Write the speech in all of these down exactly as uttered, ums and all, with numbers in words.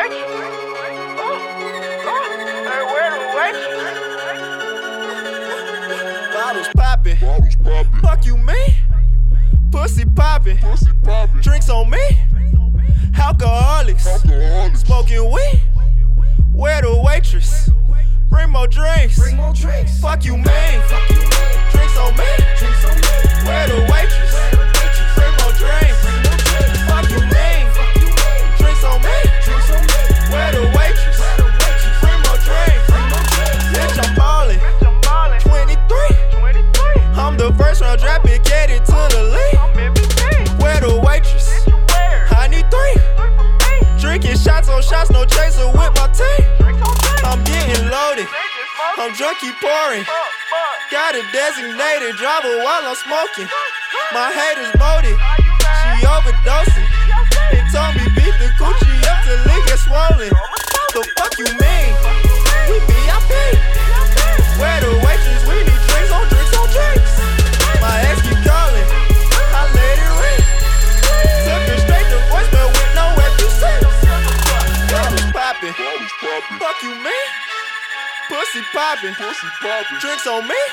Bottles poppin', fuck you me. Pussy poppin', drinks on me. Alcoholics, smoking weed. Where the waitress? Bring more drinks. Fuck you man, drinks on me. Where the waitress? Bring more drinks. Fuck you man, drinks on me. Where the waitress? Bring more drinks. Bitch, I'm ballin'. twenty-three. I'm the first round draft pick, get it to the league. Where the waitress? I need three. Drinking shots on shots, no chaser with my team. I'm getting loaded. I'm drunk, keep pouring. Got a designated driver while I'm smoking. My haters molded. She overdosing. They told me beat the coochie up till it get swollen. The fuck you mean? We V I P. Where the waitress? We need drinks on drinks on drinks. My ex keep calling. I let it ring. Took her straight to voicemail with no F U C. Bottles poppin'. Fuck you mean? Pussy poppin', drinks on me.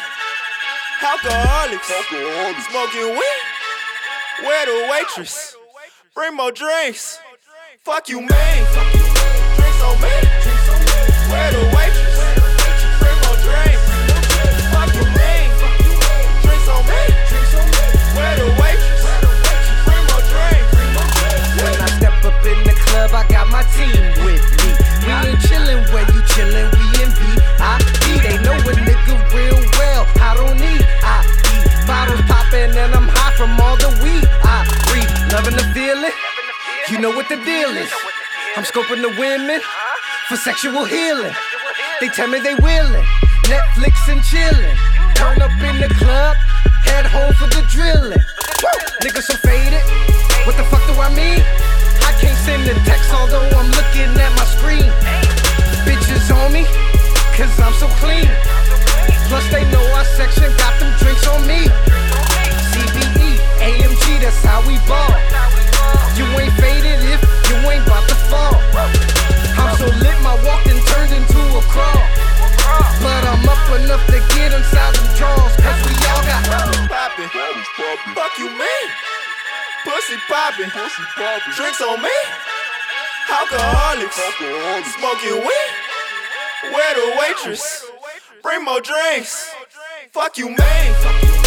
Alcoholics, smoking weed. Where the waitress? Bring more drinks. Fuck you man, drinks on me. Where the waitress? Bring more drinks. Fuck you man, drinks on me. Where the waitress? Bring more drinks. When I step up in the club, I got my team with me. We ain't chillin' where you chillin', we in V I P. They know a nigga real well. I don't need I E. Bottles poppin' and I'm high from all the weed I breathe. Loving the feeling, you know what the deal is. I'm scoping the women for sexual healing. They tell me they willin', Netflix and chillin'. Turn up in the club, head home for the drillin'. Niggas so faded, what the fuck do I mean? I can't send a text although I'm looking at my screen. Bitches on me, cause I'm so clean. Plus they know our section got them drinks on me. C B E, A M G, that's how we ball. You ain't faded if you ain't about to fall. I'm so lit, my walk done turned into a crawl. But I'm up enough to get inside them drawers, cause we all got Poppin', fuck you mean? Pussy poppin', drinks on me. Alcoholics, smoking weed. Where the waitress? Bring more drinks. Fuck you man.